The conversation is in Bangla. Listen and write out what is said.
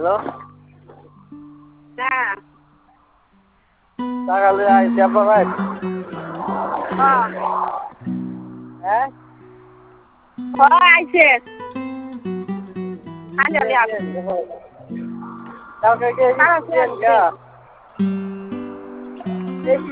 হ্যালো হ্যাঁ টাকা লয়ে আইছি আপনার ভাই হ্যাঁ হ্যাঁ আইছে আজ আমি আসি কালকে কে তারা দিয়েন গা